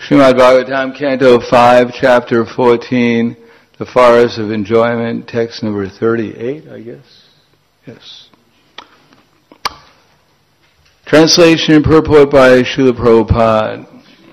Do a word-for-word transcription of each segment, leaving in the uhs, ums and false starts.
Srimad Bhagavatam, Canto five, Chapter fourteen, The Forest of Enjoyment, text number thirty-eight, I guess. Yes. Translation and purport by Srila Prabhupada.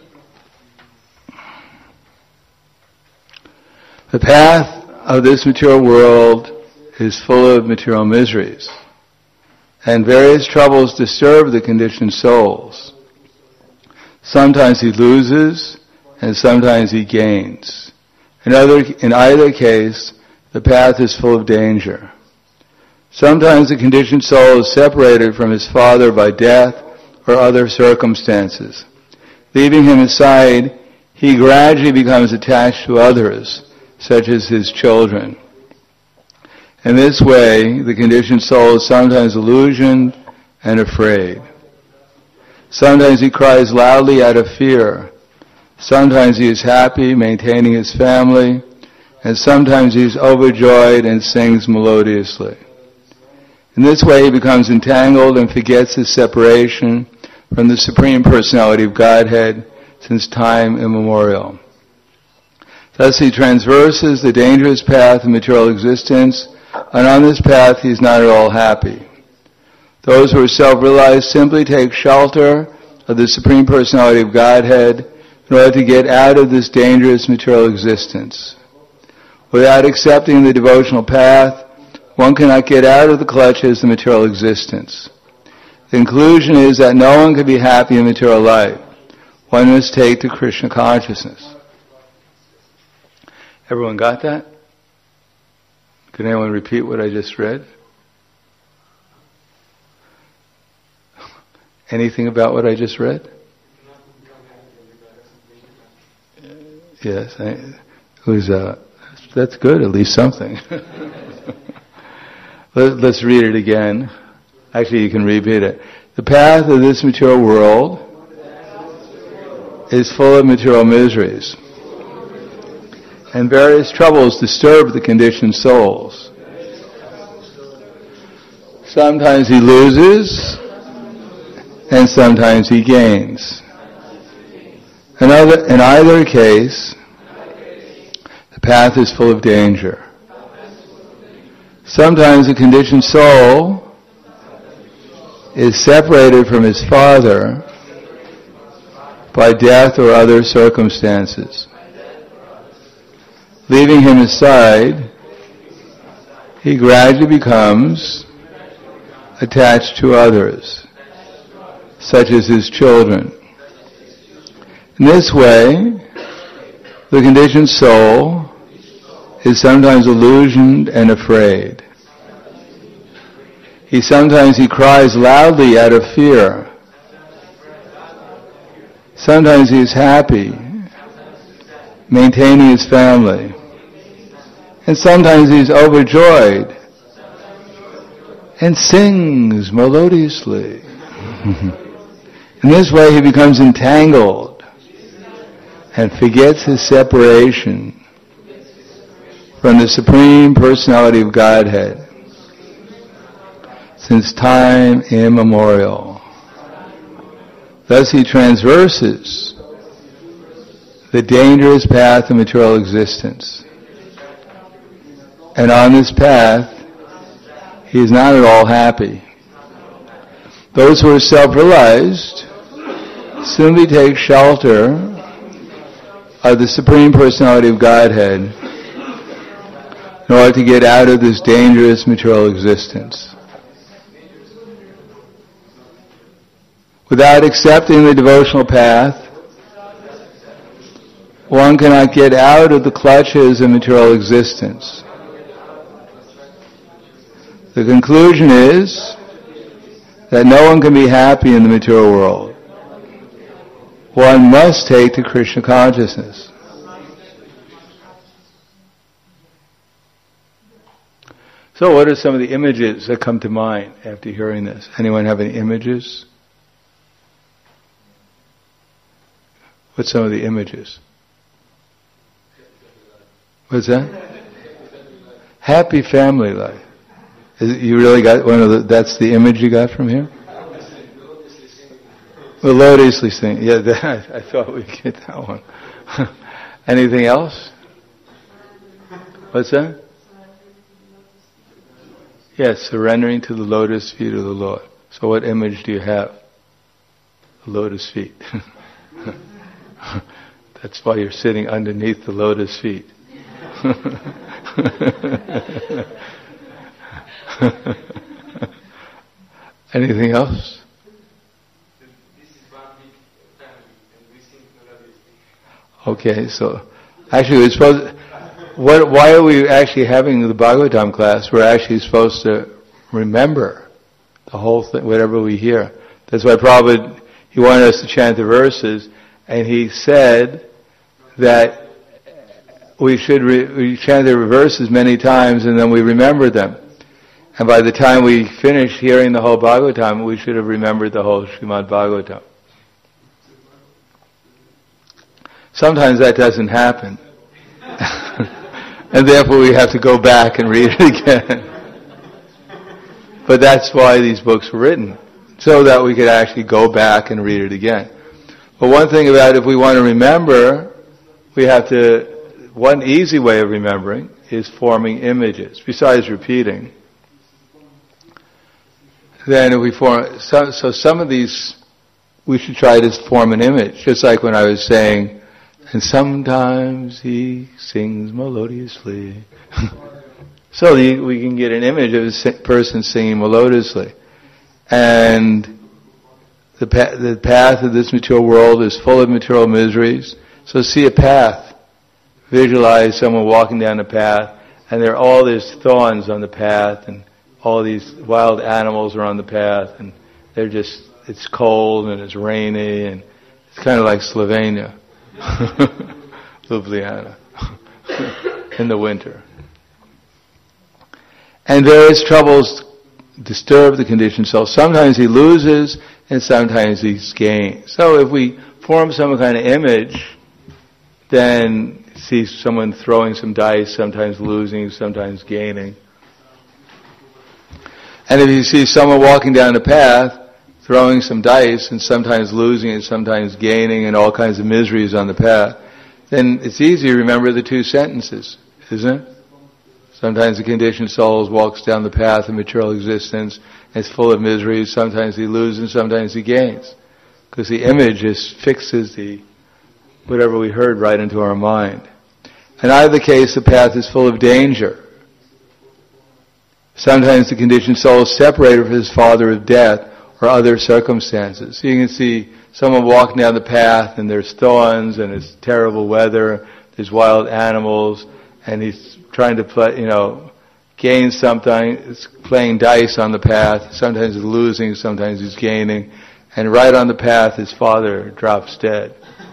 The path of this material world is full of material miseries, and various troubles disturb the conditioned souls. Sometimes he loses, and sometimes he gains. In, other, in either case, the path is full of danger. Sometimes the conditioned soul is separated from his father by death or other circumstances. Leaving him aside, he gradually becomes attached to others, such as his children. In this way, the conditioned soul is sometimes illusioned and afraid. Sometimes he cries loudly out of fear. Sometimes he is happy, maintaining his family, and sometimes he is overjoyed and sings melodiously. In this way, he becomes entangled and forgets his separation from the Supreme Personality of Godhead since time immemorial. Thus he transverses the dangerous path of material existence, and on this path he is not at all happy. Those who are self-realized simply take shelter of the Supreme Personality of Godhead in order to get out of this dangerous material existence. Without accepting the devotional path, one cannot get out of the clutches of material existence. The conclusion is that no one can be happy in material life. One must take to Krishna consciousness. Everyone got that? Can anyone repeat what I just read? Anything about what I just read? Yes, I, it was, uh, that's good, at least something. Let, let's read it again. Actually, you can repeat it. The path of this material world is full of material miseries, and various troubles disturb the conditioned souls. Sometimes he loses, and sometimes he gains. In either, in either case, the path is full of danger. Sometimes the conditioned soul is separated from his father by death or other circumstances. Leaving him aside, he gradually becomes attached to others, such as his children. In this way, the conditioned soul is sometimes illusioned and afraid. He sometimes he cries loudly out of fear. Sometimes he is happy, maintaining his family. And sometimes he is overjoyed and sings melodiously. In this way he becomes entangled and forgets his separation from the Supreme Personality of Godhead since time immemorial. Thus he transverses the dangerous path of material existence. And on this path, he is not at all happy. Those who are self-realized simply take shelter of the Supreme Personality of Godhead in order to get out of this dangerous material existence. Without accepting the devotional path, one cannot get out of the clutches of material existence. The conclusion is that no one can be happy in the material world. One must take to Krishna consciousness. So what are some of the images that come to mind after hearing this? Anyone have any images? What's some of the images? What's that? Happy family life. Is it, you really got one of the, that's the image you got from here? Melodiously sing. Yeah, that, I thought we'd get that one. Anything else? What's that? Yes, surrendering to the lotus feet of the Lord. So what image do you have? The lotus feet. That's why you're sitting underneath the lotus feet. Anything else? Okay, so actually we're supposed. What? Why are we actually having the Bhagavatam class? We're actually supposed to remember the whole thing, whatever we hear. That's why Prabhupada, he wanted us to chant the verses, and he said that we should re, we chant the verses many times, and then we remember them. And by the time we finish hearing the whole Bhagavatam, we should have remembered the whole Srimad Bhagavatam. Sometimes that doesn't happen. And therefore we have to go back and read it again. But that's why these books were written, so that we could actually go back and read it again. But one thing about it, if we want to remember, we have to, one easy way of remembering is forming images, besides repeating. Then if we form, so, so some of these, we should try to form an image, just like when I was saying, and sometimes he sings melodiously. So the, we can get an image of a person singing melodiously. And the, pa- the path of this material world is full of material miseries. So see a path. Visualize someone walking down the path, and there are all these thorns on the path, and all these wild animals are on the path, and they're just, it's cold and it's rainy, and it's kind of like Slovenia. Ljubljana in the winter. And various troubles disturb the conditioned soul. Sometimes he loses and sometimes he gains. So if we form some kind of image, then see someone throwing some dice, sometimes losing, sometimes gaining. And if you see someone walking down the path, throwing some dice and sometimes losing and sometimes gaining and all kinds of miseries on the path, then it's easy to remember the two sentences, isn't it? Sometimes the conditioned soul walks down the path of material existence and it's full of miseries. Sometimes he loses and sometimes he gains. Because the image just fixes the whatever we heard right into our mind. In either case, the path is full of danger. Sometimes the conditioned soul is separated from his father of death or other circumstances. So you can see someone walking down the path and there's thorns and it's terrible weather, there's wild animals, and he's trying to play, you know, gain something, it's playing dice on the path, sometimes he's losing, sometimes he's gaining, and right on the path his father drops dead.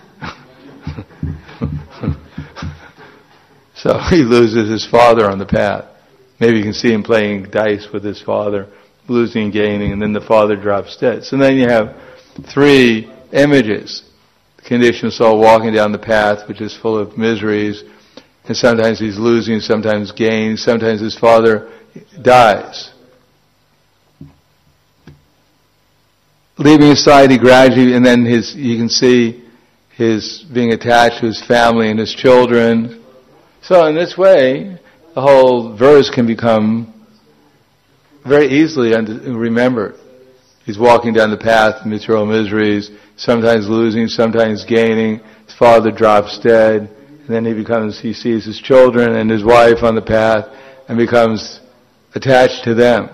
So he loses his father on the path. Maybe you can see him playing dice with his father, losing and gaining, and then the father drops dead. So then you have three images. The conditioned soul walking down the path, which is full of miseries, and sometimes he's losing, sometimes gaining, sometimes his father dies. Leaving aside, he gradually, and then his, you can see his being attached to his family and his children. So in this way, the whole verse can become very easily remembered. He's walking down the path of material miseries, sometimes losing, sometimes gaining. His father drops dead, and then he becomes, he sees his children and his wife on the path, and becomes attached to them.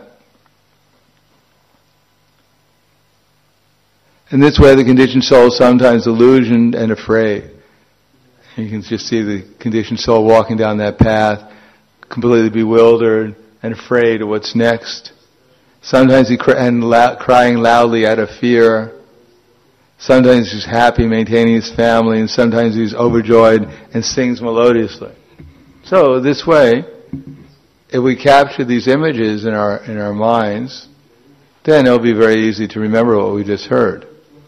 In this way, the conditioned soul is sometimes illusioned and afraid. You can just see the conditioned soul walking down that path, completely bewildered and afraid of what's next. Sometimes he cry, and la- crying loudly out of fear. Sometimes he's happy maintaining his family, and sometimes he's overjoyed and sings melodiously. So this way, if we capture these images in our in our minds, then it'll be very easy to remember what we just heard.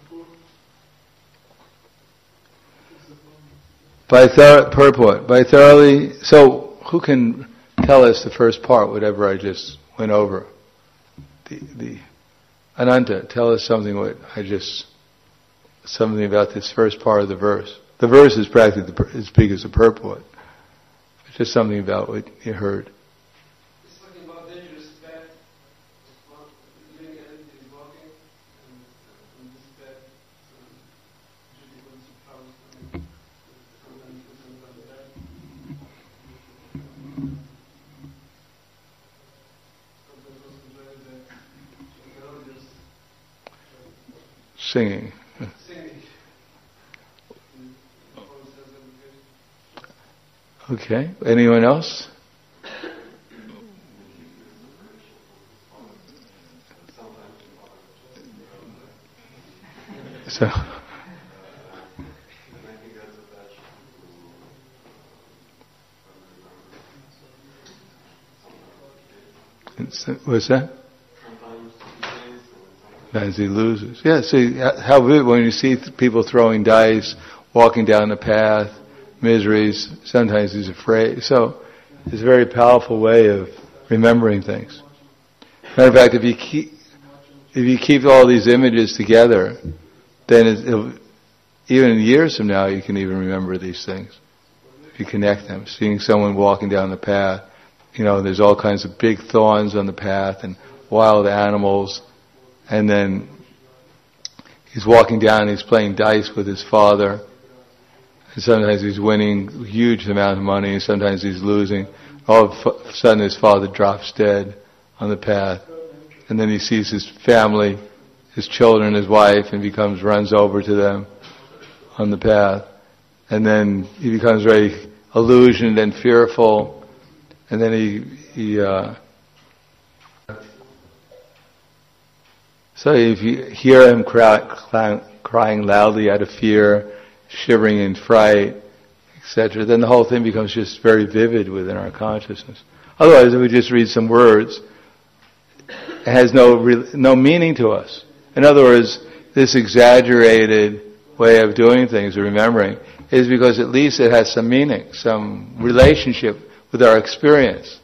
By thor- purport, by thoroughly, so who can tell us the first part, whatever I just went over? The, the Ananta, tell us something what I just something about this first part of the verse. The verse is practically as big as the purport. It's just something about what you heard. It's talking about dangerous path. Living entity is walking, and on this path, usually when some troubles come, sometimes it's sometimes bad. Sometimes also enjoying the melodious Singing. singing. Okay. Anyone else? So. What's that? Sometimes he loses. Yeah, see how when you see people throwing dice, walking down the path, miseries, sometimes he's afraid. So it's a very powerful way of remembering things. Matter of fact, if you keep if you keep all these images together, then it, it'll, even years from now you can even remember these things. If you connect them, seeing someone walking down the path, you know, there's all kinds of big thorns on the path and wild animals, and then he's walking down and he's playing dice with his father. And sometimes he's winning a huge amount of money, and sometimes he's losing. All of a sudden his father drops dead on the path. And then he sees his family, his children, his wife, and becomes, runs over to them on the path. And then he becomes very illusioned and fearful. And then he, he uh, so if you hear him cry, cry, crying loudly out of fear, shivering in fright, et cetera, then the whole thing becomes just very vivid within our consciousness. Otherwise, if we just read some words, it has no re- no meaning to us. In other words, this exaggerated way of doing things or remembering is because at least it has some meaning, some relationship with our experience.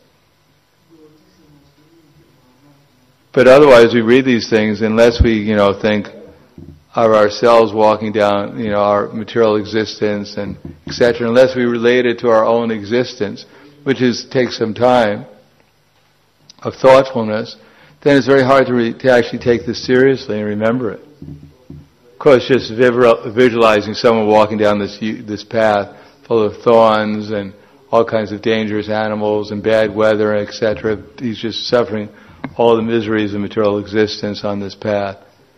But otherwise, we read these things unless we, you know, think of ourselves walking down, you know, our material existence and et cetera. Unless we relate it to our own existence, which is takes some time of thoughtfulness, then it's very hard to, re- to actually take this seriously and remember it. Of course, just visualizing someone walking down this this path full of thorns and all kinds of dangerous animals and bad weather, et cetera. He's just suffering all the miseries of material existence on this path.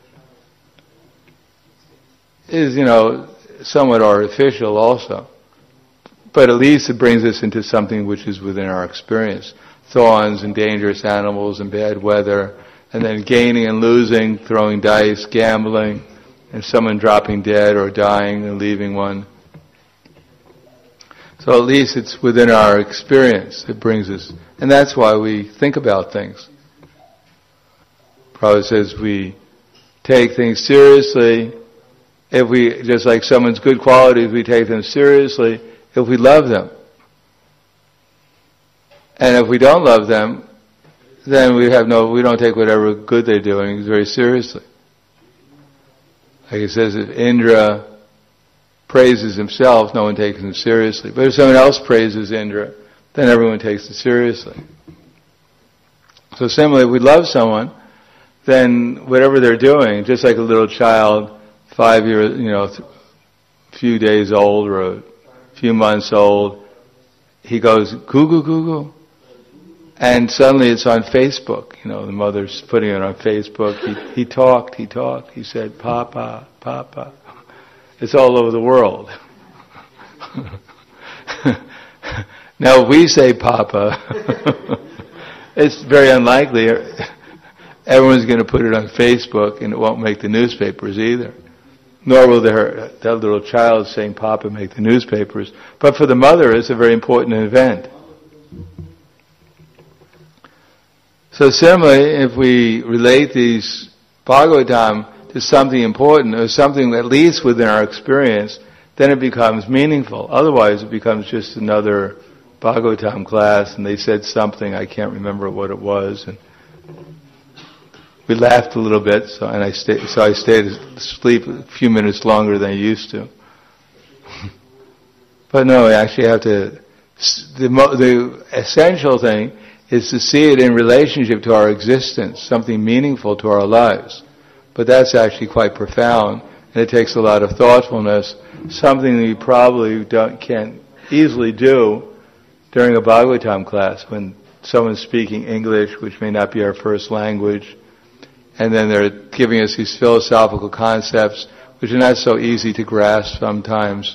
Is, you know, somewhat artificial also. But at least it brings us into something which is within our experience. Thorns and dangerous animals and bad weather, and then gaining and losing, throwing dice, gambling, and someone dropping dead or dying and leaving one. So at least it's within our experience. It brings us, and that's why we think about things. Prabhupada says we take things seriously. If we, just like someone's good qualities, we take them seriously if we love them. And if we don't love them, then we have no, we don't take whatever good they're doing very seriously. Like it says, if Indra praises himself, no one takes him seriously. But if someone else praises Indra, then everyone takes it seriously. So similarly, if we love someone, then whatever they're doing, just like a little child, five years, you know, a few days old or a few months old, he goes, goo goo goo goo. And suddenly it's on Facebook. You know, the mother's putting it on Facebook. He, he talked, he talked. He said, Papa, Papa. It's all over the world. Now, if we say Papa, it's very unlikely everyone's going to put it on Facebook, and it won't make the newspapers either. Nor will their, that little child saying Papa make the newspapers. But for the mother, it's a very important event. So similarly, if we relate these Bhagavatam to something important, or something at least within our experience, then it becomes meaningful. Otherwise, it becomes just another Bhagavatam class, and they said something, I can't remember what it was, and we laughed a little bit, so and I stayed, so I stayed asleep a few minutes longer than I used to. But no, we actually have to. The the essential thing is to see it in relationship to our existence, something meaningful to our lives. But that's actually quite profound, and it takes a lot of thoughtfulness. Something that you probably don't can't easily do during a Bhagavatam class when someone's speaking English, which may not be our first language, and then they're giving us these philosophical concepts, which are not so easy to grasp sometimes.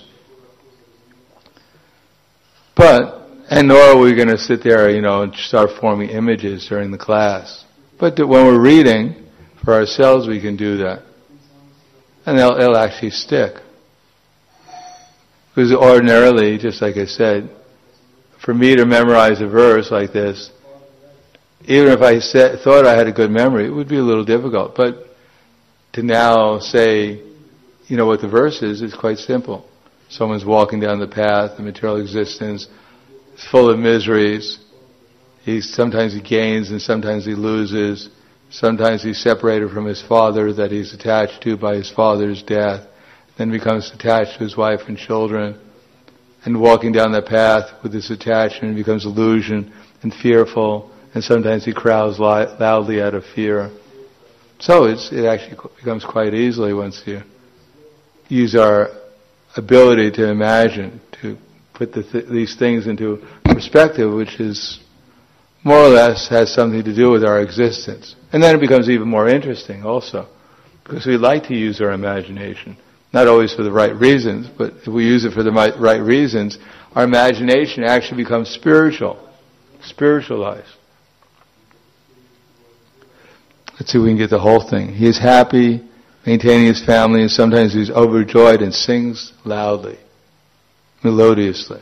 But, and nor are we going to sit there, you know, and start forming images during the class. But when we're reading, for ourselves we can do that. And it'll, it'll actually stick. Because ordinarily, just like I said, for me to memorize a verse like this, even if I said, thought I had a good memory, it would be a little difficult. But to now say, you know what the verse is, is quite simple. Someone's walking down the path, the material existence is full of miseries. He sometimes he gains and sometimes he loses. Sometimes he's separated from his father that he's attached to by his father's death. Then becomes attached to his wife and children. And walking down that path with this attachment becomes illusion and fearful. And sometimes he cries loudly out of fear. So it's, it actually becomes quite easily once you use our ability to imagine, to put the th- these things into perspective, which is more or less has something to do with our existence. And then it becomes even more interesting also, because we like to use our imagination. Not always for the right reasons, but if we use it for the right reasons, our imagination actually becomes spiritual, spiritualized. Let's see if we can get the whole thing. He is happy, maintaining his family, and sometimes he's overjoyed and sings loudly, melodiously.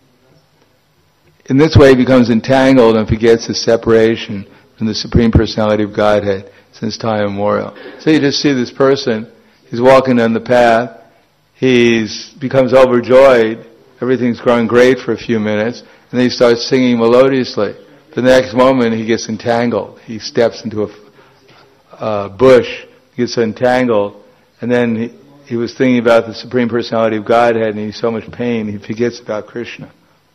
In this way, he becomes entangled and forgets his separation from the Supreme Personality of Godhead since time immemorial. So you just see this person, he's walking on the path, he becomes overjoyed, everything's going great for a few minutes, and then he starts singing melodiously. But the next moment, he gets entangled. He steps into a uh, bush, gets entangled, and then he, he was thinking about the Supreme Personality of Godhead, and he's so much pain, he forgets about Krishna.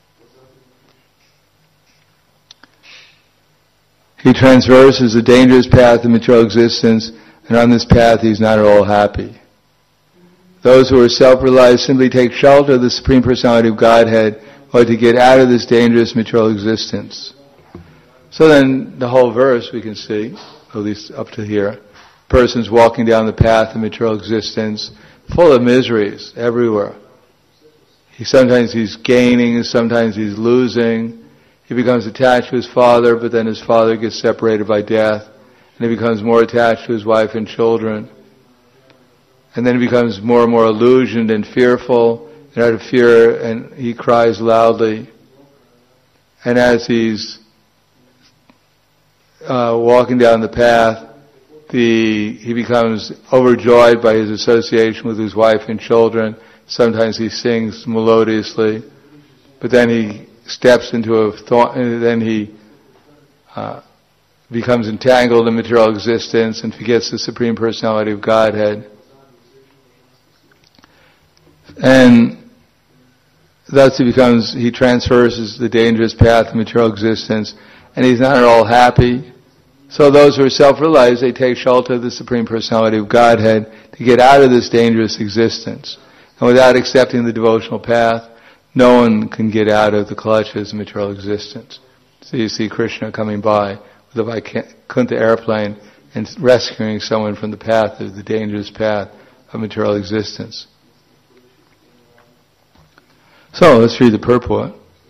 He transverses the dangerous path of material existence, and on this path he's not at all happy. Those who are self-realized simply take shelter of the Supreme Personality of Godhead or to get out of this dangerous material existence. So then the whole verse we can see, at least up to here, person's walking down the path of material existence, full of miseries everywhere. He sometimes he's gaining, sometimes he's losing. He becomes attached to his father, but then his father gets separated by death, and he becomes more attached to his wife and children. And then he becomes more and more illusioned and fearful, and out of fear, and he cries loudly. And as he's uh, walking down the path, the he becomes overjoyed by his association with his wife and children. Sometimes he sings melodiously, but then he steps into a thought, and then he uh, becomes entangled in material existence and forgets the Supreme Personality of Godhead. And thus he becomes, he transverses the dangerous path of material existence, and he's not at all happy. So those who are self-realized, they take shelter of the Supreme Personality of Godhead to get out of this dangerous existence. And without accepting the devotional path, no one can get out of the clutches of material existence. So you see Krishna coming by with a Vaikuntha airplane and rescuing someone from the path of the dangerous path of material existence. So let's read the purport.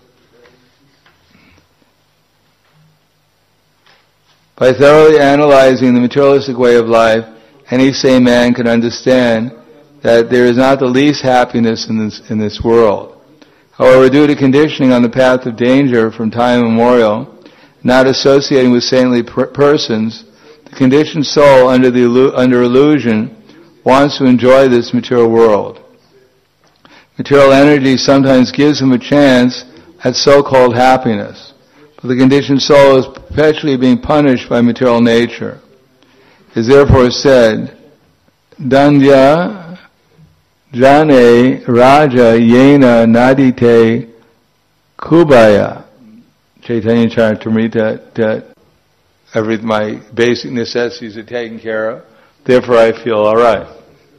By thoroughly analyzing the materialistic way of life, any sane man can understand that there is not the least happiness in this, in this world. However, due to conditioning on the path of danger from time immemorial, not associating with saintly per- persons, the conditioned soul under the under illusion wants to enjoy this material world. Material energy sometimes gives him a chance at so-called happiness, but the conditioned soul is perpetually being punished by material nature. is therefore said, Danya Jane Raja Yena Nadite Kubaya. Chaitanya Charitamrita, that every, my basic necessities are taken care of, therefore I feel alright.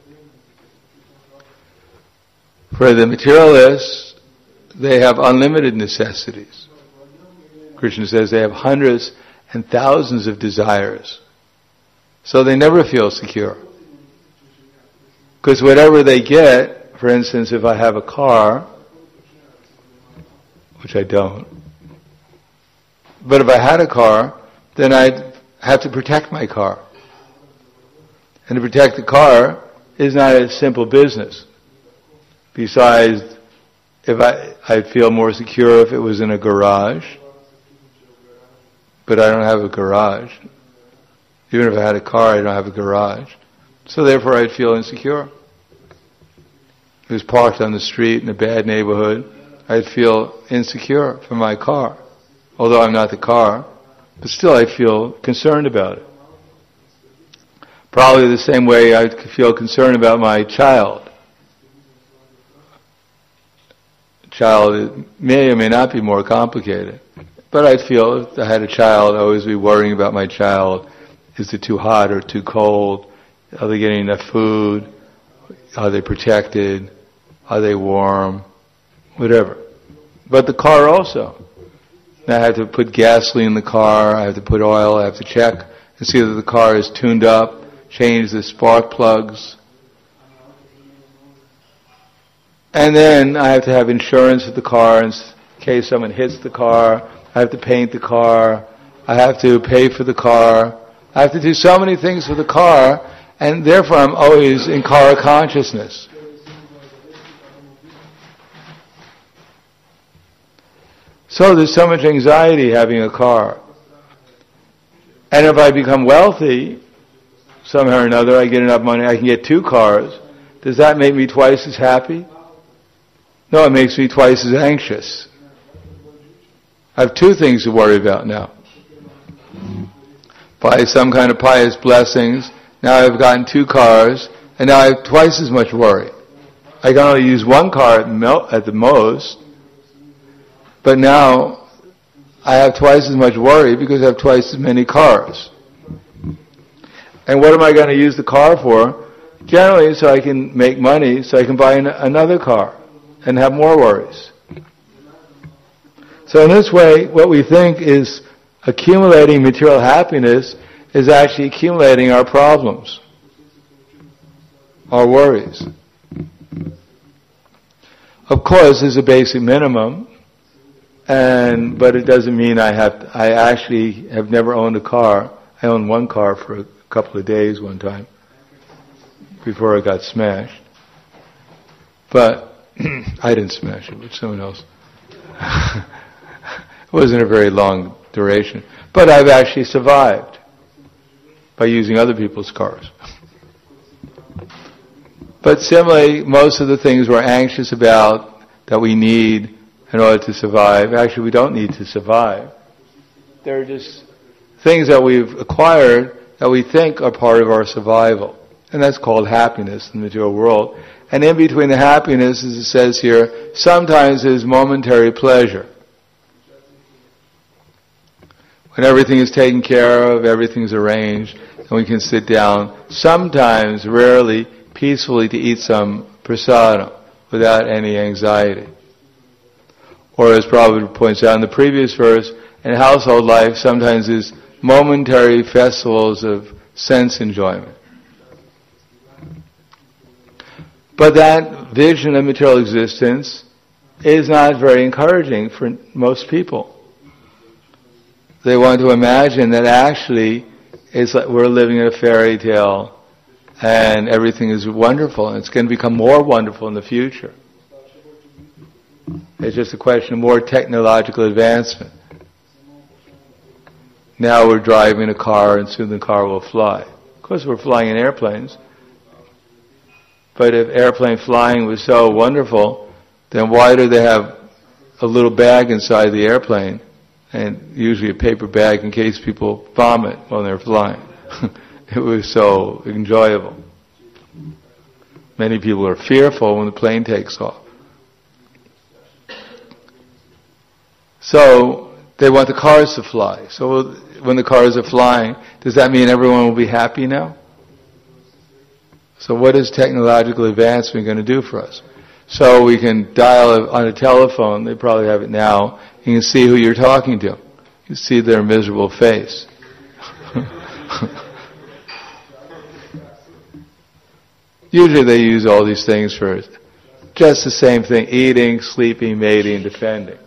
For the materialists, they have unlimited necessities. Krishna says they have hundreds and thousands of desires. So they never feel secure. Because whatever they get, for instance, if I have a car, which I don't, but if I had a car, then I'd have to protect my car. And to protect the car is not a simple business. Besides, if I, I'd feel more secure if it was in a garage, but I don't have a garage. Even if I had a car, I don't have a garage. So therefore I'd feel insecure. If it was parked on the street in a bad neighborhood, I'd feel insecure for my car. Although I'm not the car, but still I feel concerned about it. Probably the same way I feel concerned about my child. Child may or may not be more complicated. But I'd feel if I had a child, I'd always be worrying about my child. Is it too hot or too cold? Are they getting enough food? Are they protected? Are they warm? Whatever. But the car also. Now I have to put gasoline in the car, I have to put oil, I have to check and see that the car is tuned up, change the spark plugs. And then I have to have insurance of the car in case someone hits the car. I have to paint the car. I have to pay for the car. I have to do so many things for the car, and therefore I'm always in car consciousness. So there's so much anxiety having a car. And if I become wealthy, somehow or another, I get enough money, I can get two cars. Does that make me twice as happy? No, it makes me twice as anxious. I have two things to worry about now. By some kind of pious blessings, now I've gotten two cars, and now I have twice as much worry. I can only use one car at, mel- at the most, but now I have twice as much worry because I have twice as many cars. And what am I going to use the car for? Generally, so I can make money, so I can buy an- another car and have more worries. So in this way, what we think is accumulating material happiness is actually accumulating our problems, our worries. Of course, there's a basic minimum, and but it doesn't mean I have. To, I actually have never owned a car. I owned one car for a couple of days one time before it got smashed. But I didn't smash it, but someone else. It wasn't a very long duration. But I've actually survived by using other people's cars. But similarly, most of the things we're anxious about that we need in order to survive, actually we don't need to survive. They're just things that we've acquired that we think are part of our survival. And that's called happiness in the material world. And in between the happiness, as it says here, sometimes there's momentary pleasure. When everything is taken care of, everything's arranged, and we can sit down, sometimes, rarely, peacefully to eat some prasadam without any anxiety. Or as Prabhupada points out in the previous verse, in household life, sometimes there's momentary festivals of sense enjoyment. But that vision of material existence is not very encouraging for most people. They want to imagine that actually it's like we're living in a fairy tale and everything is wonderful and it's going to become more wonderful in the future. It's just a question of more technological advancement. Now we're driving a car and soon the car will fly. Of course we're flying in airplanes. But if airplane flying was so wonderful, then why do they have a little bag inside the airplane? And usually a paper bag in case people vomit when they're flying. It was so enjoyable. Many people are fearful when the plane takes off. So they want the cars to fly. So when the cars are flying, does that mean everyone will be happy now? So what is technological advancement going to do for us? So we can dial on a telephone, they probably have it now, you can see who you're talking to. You see their miserable face. Usually they use all these things for just the same thing: eating, sleeping, mating, defending.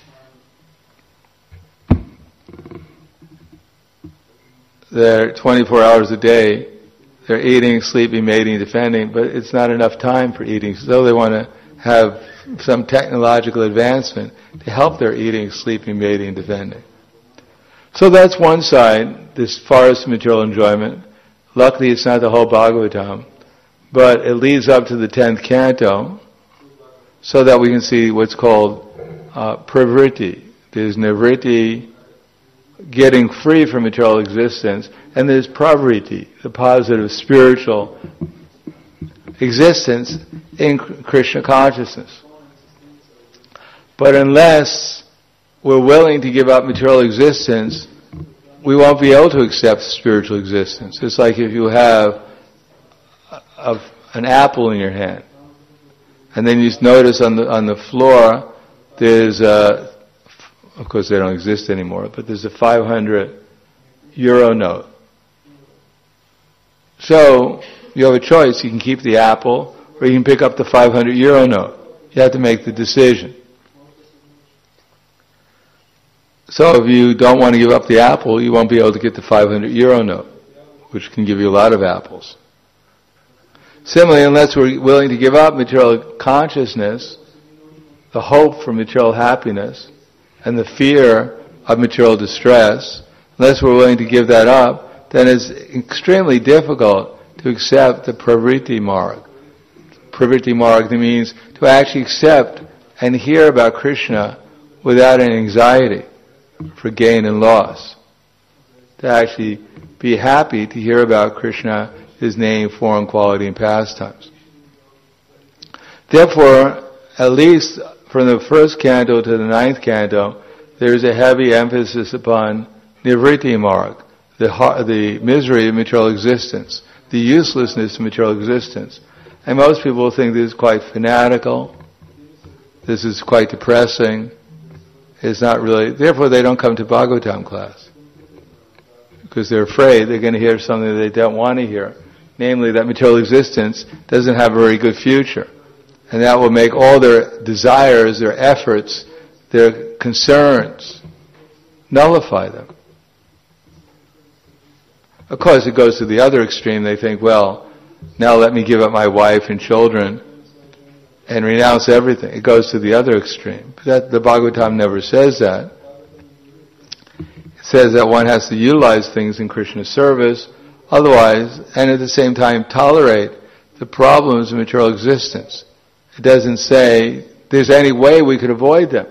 They're twenty-four hours a day, they're eating, sleeping, mating, defending, but it's not enough time for eating. So they want to have some technological advancement to help their eating, sleeping, mating, defending. So that's one side, this forest material enjoyment. Luckily it's not the whole Bhagavatam, but it leads up to the tenth canto so that we can see what's called uh, pravritti. There's nivritti, getting free from material existence, and there's pravritti, the positive spiritual existence in Krishna consciousness. But unless we're willing to give up material existence, we won't be able to accept spiritual existence. It's like if you have a, an apple in your hand, and then you notice on the on the floor there's a, of course they don't exist anymore, but there's a five hundred euro note. So you have a choice: you can keep the apple, or you can pick up the five hundred euro note. You have to make the decision. So if you don't want to give up the apple, you won't be able to get the five hundred euro note, which can give you a lot of apples. Similarly, unless we're willing to give up material consciousness, the hope for material happiness, and the fear of material distress, unless we're willing to give that up, then it's extremely difficult to accept the pravritti marg. Pravritti marg means to actually accept and hear about Krishna without any anxiety for gain and loss. To actually be happy to hear about Krishna, His name, form, quality, and pastimes. Therefore, at least from the first canto to the ninth canto, there is a heavy emphasis upon nivritti marg, the, the misery of material existence, the uselessness of material existence. And most people think this is quite fanatical, this is quite depressing, it's not really, therefore they don't come to Bhagavatam class. Because they're afraid they're going to hear something they don't want to hear. Namely, that material existence doesn't have a very good future. And that will make all their desires, their efforts, their concerns, nullify them. Of course, it goes to the other extreme. They think, well, now let me give up my wife and children and renounce everything. It goes to the other extreme. But that, the Bhagavatam never says that. It says that one has to utilize things in Krishna's service, otherwise, and at the same time tolerate the problems of material existence. It doesn't say there's any way we could avoid them.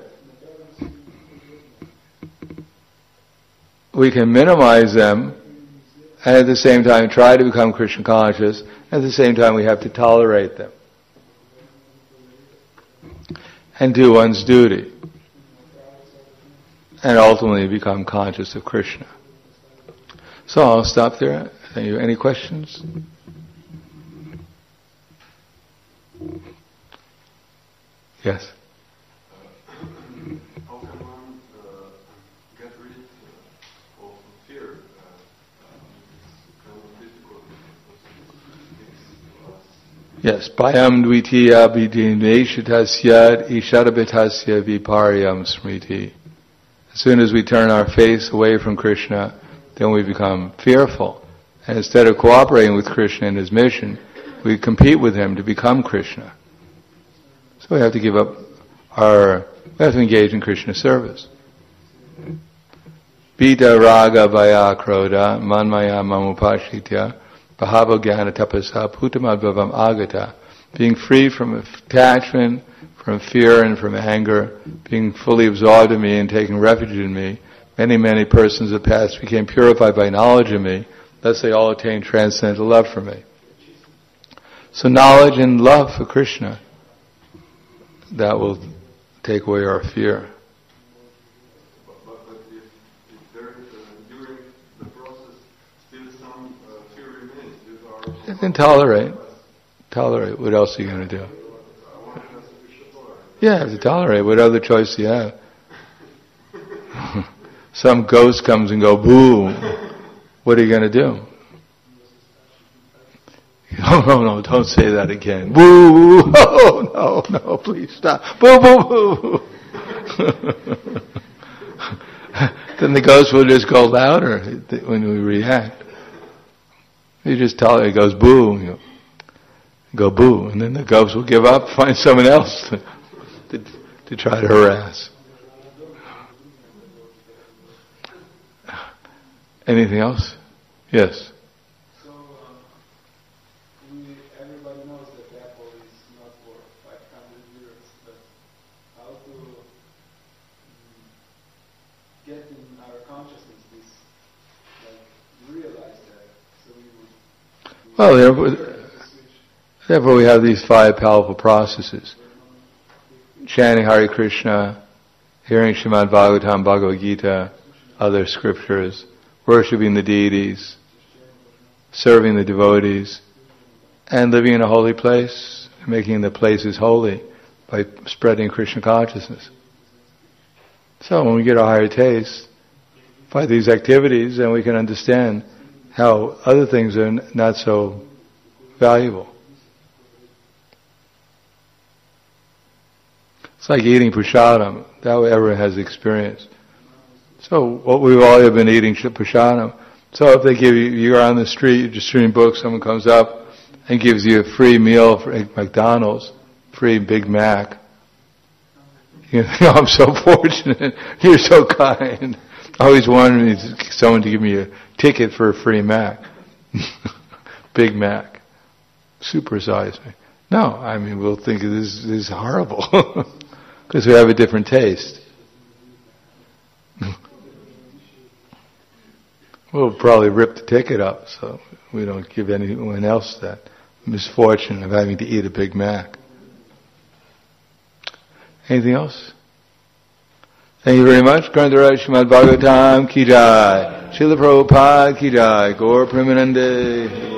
We can minimize them, and at the same time try to become Krishna conscious. At the same time we have to tolerate them and do one's duty, and ultimately become conscious of Krishna. So I'll stop there. Thank you. Any questions? Yes. How can one uh, get rid uh, of fear? It's kind of difficult because it's Yes. Bhayam dvitiya vidinveshatasya isharabitasya viparyam smriti. As soon as we turn our face away from Krishna, then we become fearful. And instead of cooperating with Krishna in his mission, we compete with him to become Krishna. So we have to give up our, we have to engage in Krishna service. Vita raga vaya krodha manmaya mamupashitya bahava jnana tapasa putamabhavam agata. Being free from attachment, from fear and from anger, being fully absorbed in me and taking refuge in me. Many, many persons of the past became purified by knowledge of me. lest they all attain transcendental love for me. So knowledge and love for Krishna, that will take away our fear. But, but, but if, if there, uh, during the process, still some uh, fear remains, with our... You can tolerate. Tolerate. What else are you going to do? Yeah, you have to tolerate. What other choice do you have? Some ghost comes and go, boo. What are you going to do? Oh, no, no, don't say that again. Boo! Oh, no, no, please stop. Boo, boo, boo. Then the ghost will just go louder when we react. You just tell it, it goes boo. You know, go boo. And then the ghost will give up, find someone else to, to, to try to harass. Anything else? Yes. So, um, we, everybody knows that Apple is not for five hundred years, but how to um, get in our consciousness this, like, realize that, so we would... Well, therefore, therefore we have these five powerful processes. Chanting Hare Krishna, hearing Srimad Bhagavatam, Bhagavad Gita, other scriptures, worshipping the deities, serving the devotees, and living in a holy place, making the places holy by spreading Krishna consciousness. So when we get a higher taste by these activities, then we can understand how other things are not so valuable. It's like eating prasadam. That way everyone has experience. So what we've all been eating prasadam. So if they give you, you're on the street, you're just reading books, someone comes up and gives you a free meal for McDonald's, free Big Mac. You know, I'm so fortunate. You're so kind. I always wanted someone to give me a ticket for a free Mac. Big Mac. Supersize me. No, I mean, we'll think this, this is horrible. Because we have a different taste. We'll probably rip the ticket up, so we don't give anyone else that misfortune of having to eat a Big Mac. Anything else? Thank you very much. Grantaraj Srimad Bhagavatam Ki Jai. Srila Prabhupada Ki Jai. Gaur Premanande.